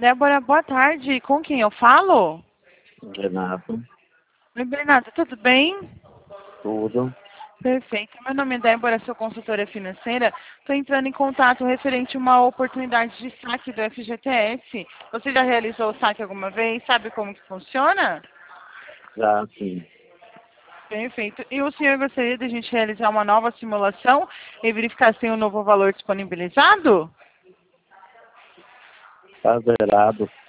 Débora, boa tarde. Com quem eu falo? Renato, Oi, Bernardo, tudo bem? tudo. Perfeito. Meu nome é Débora, sou consultora financeira. Estou entrando em contato referente a uma oportunidade de saque do FGTS. Você já realizou o saque alguma vez? Sabe como que funciona? Já sim, Perfeito. E o senhor gostaria de a gente realizar uma nova simulação e verificar se tem um novo valor disponibilizado? tá zerado.